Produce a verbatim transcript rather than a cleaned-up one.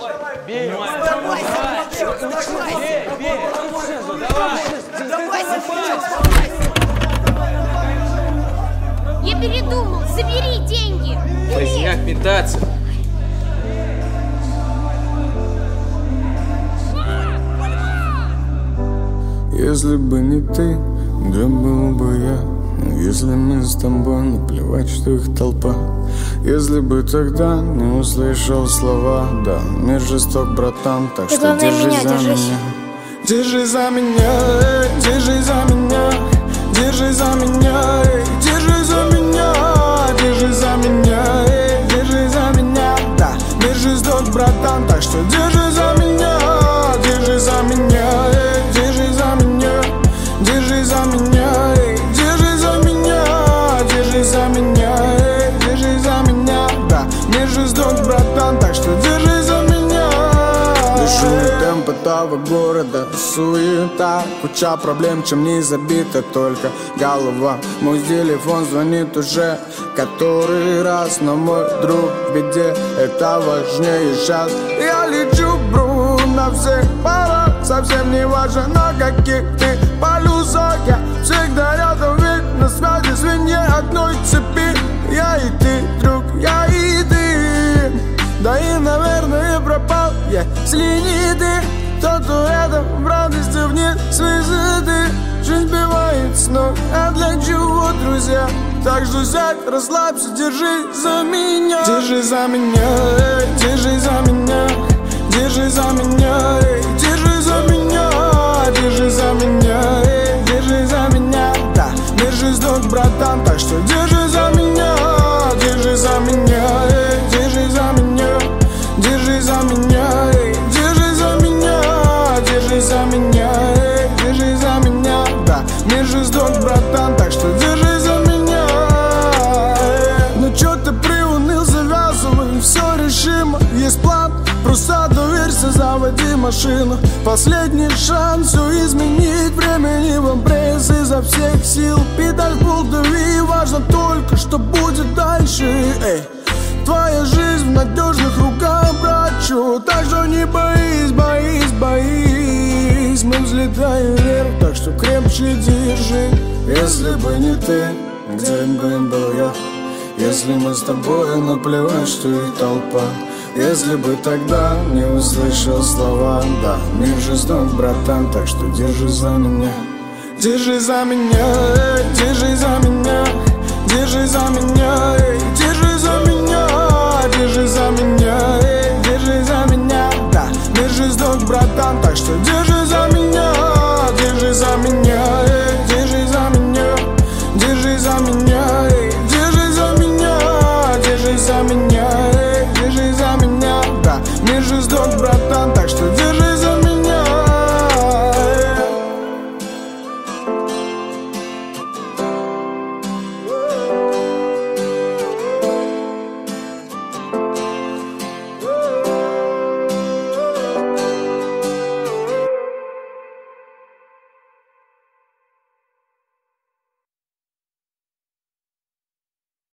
Бей! Я передумал, забери деньги! Поздняк метаться! Если бы не ты, где был бы я? Если мы с тобой, наплевать, что их толпа. Если бы тогда не услышал слова, да, мир жесток, братан, так ты что держись меня, за держись. меня. Держись за меня, эй, держись за меня, держись за меня, эй, держись за меня, держись за меня, эй, держись за меня, да, мир жесток, братан, так что держись за меня, держись за меня, эй, держись за меня, держись за меня, эй, держись за меня, держись за меня, эй, держись за меня, да, мир жесток, братан, так что держись за меня. Дыши темп этого города, суета, куча проблем, чем не забита только голова. Мой телефон звонит уже который раз, но мой друг в беде, это важнее сейчас. Я лечу, бру, на всех парах, совсем не важно на каких ты полюсах. Я всегда рядом, ведь на связи звенья одной цепи. Я и ты, друг, я и ты. Да и, наверное, пропал я, если не ты. Тот, кто рядом, в радости вне связаны. Жизнь сбивает с ног, а для чего, друзья? Так что сядь, расслабься, держи за меня. Держи за меня, эй, держи за меня. Держи за меня, эй, держи за меня. Держи за меня, эй, держи за меня. Да, держи сдох, братан, так что держи за меня. Держи за меня, эй, держи за меня. Держи за меня, эй, держи за меня. Держи за меня, эй, держи за меня. Да, держи сдох, братан, так что держи за меня. Ну чё ты приуныл, завязывай, все решимо. Есть план, просто доверься, заводи машину. Последний шанс все изменить, времени вам пресс изо всех сил. Педаль в пол дави, важно только, что будет дальше. Эй, твоя жизнь в надежных руках, братчу. Так что не боись, боись, боись. Мы взлетаем вверх, так что крепче держи. Если бы не ты, где бы был я? Если мы с тобой, наплевать, что их толпа. Если бы тогда не услышал слова, да, мир жесток, братан, так что держи за меня. Держи за меня, эй, держи за меня. Держи за меня, эй, держи за меня. Держи за меня, эй, держи за меня. Да, мир жесток, братан, так что держи за меня. Держи за меня, эй, держи за меня. Держи за меня, эй.